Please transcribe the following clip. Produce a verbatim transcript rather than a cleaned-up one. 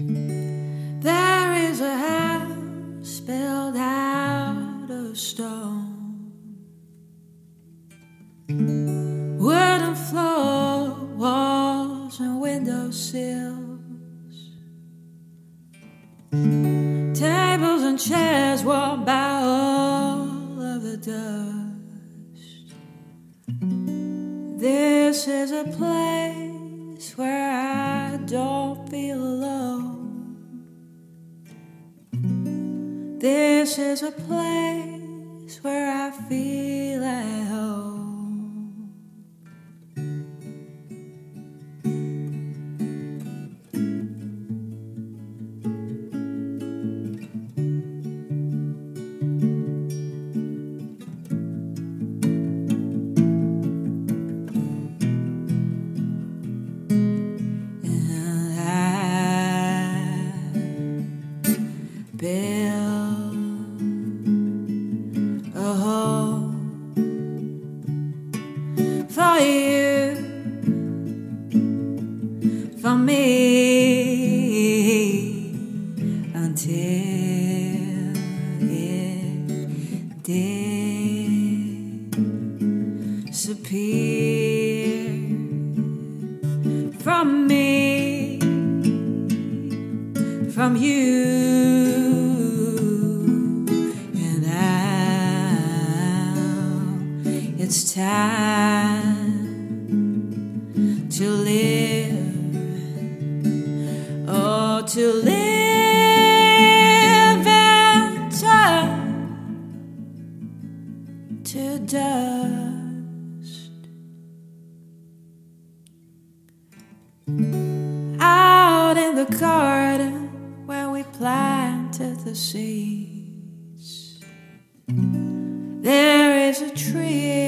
There is a house built out of stone, wooden floor, walls and window sills, tables and chairs warmed by all of the dust. This is a place where I don't feel alone. This is a place where I feel at home. And I built a home for you, for me, until it disappeared from me, from you. It's time to live, oh, to live and turn to dust. Out in the garden where we planted the seeds, there is a tree